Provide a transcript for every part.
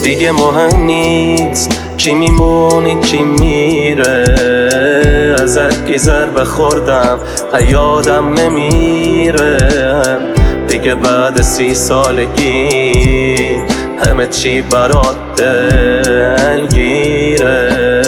دیگه مهم نیست کی میمونی کی میره، ازت کی ضربه خوردم یادم نمیره. دیگه بعد 30 سالگی همه چی برات دلگیره.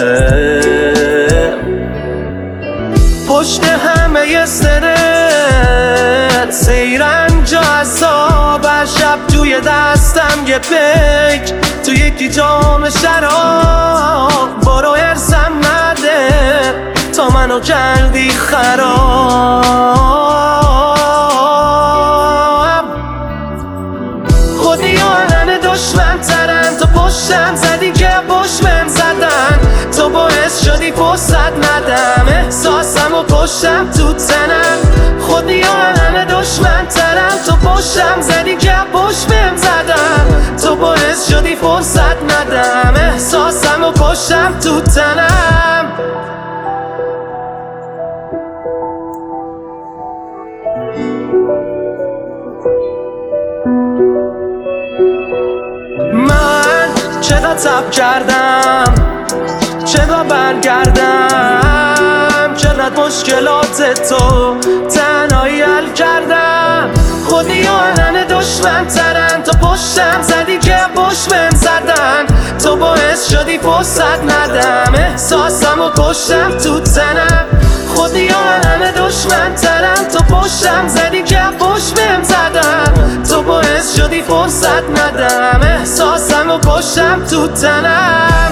پشت همه سرت سیرنج و عذاب، شب توی دستم یه پیک تو یکی جام شراب. برو ارزم نده تا منو کردی خراب. خودی آلن دشمن ترن تو پشتم زدی که پشت بهم زدن، تو باعث شدی فرصت ندم احساسم و پشتم تو تنم. خودی آلن دشمن ترن تو پشتم زدی که پشت بهم زدن، تو باعث شدی فرصت ندم احساسم و پشتم تو تنم. من چقدر تب کردم چقدر برگردم، چقدر مشکلات تو تنهایی حل کردم. خودی آلن دشمن ترن تو پشتم زدی که پشت بهم زدن، تو باعث شدی فرصت ندم احساسم و پشتم تو تنم. خودی آلن دشمن ترن تو پشتم زدی که پشت بهم زدن، تو باعث شدی فرصت ندم احساسم و پشتم تو تنم.